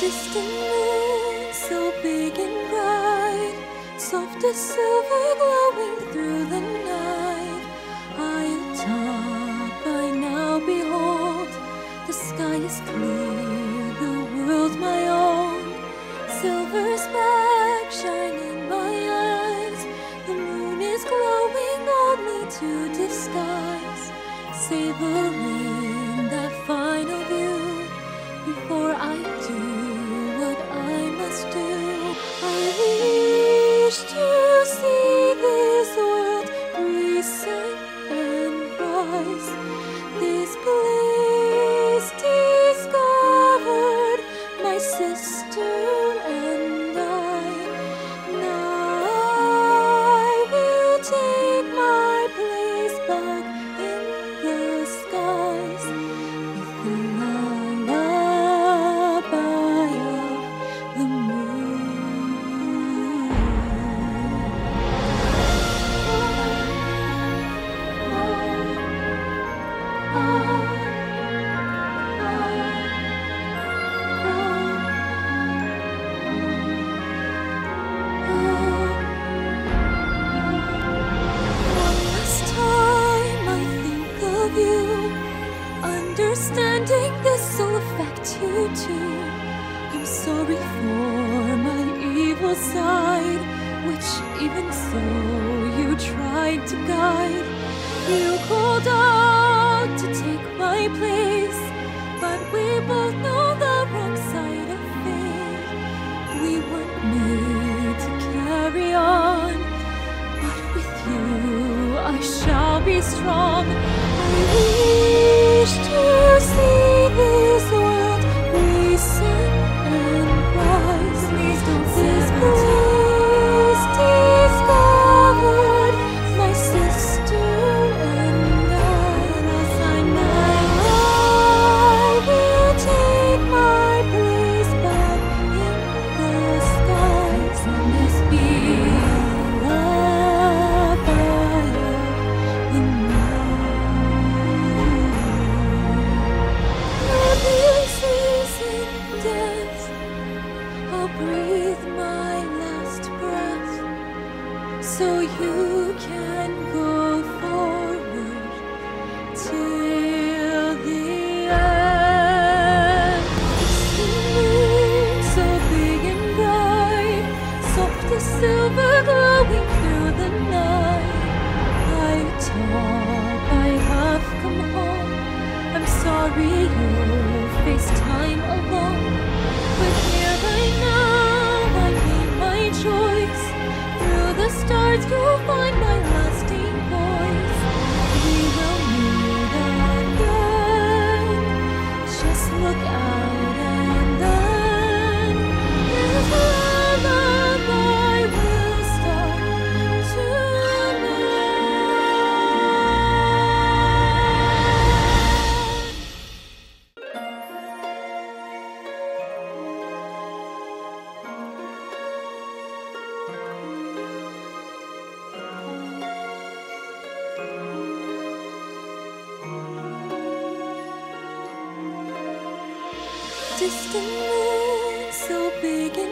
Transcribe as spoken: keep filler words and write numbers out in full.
Distant moon, so big and bright, soft as silver glowing through the night. High atop, I now behold, the sky is clear, the world my own. Silver spark shine in my eyes, the moon is glowing only to disguise, savoring that final view before I do what I must do. I wish to see this world reset and rise, this place discovered, my sister and I. Now I will take my place back in the skies with the lullaby of the moon. One last time I think of you, understanding this will affect you too. I'm sorry for my evil side, which even so you tried to guide. You called out to take my place, but we both know the wrong side of fate. We weren't made to carry on, but with you I shall be strong. I wish to see this world reset and rise. Please don't this place discovered, my sister and I. I will take my place back in the skies, and this be a lullaby of the moon. This isn't death, I'll breathe my last breath, so you can go forward till the end. The moon, so big and bright, soft as silver glowing through the night. High atop, I have come home. I'm sorry you'll face time alone, but here right now I made my choice. Through the stars you'll find my lasting voice. We will meet again, just look out and then this lullaby will start tonight. Distant moon, so big and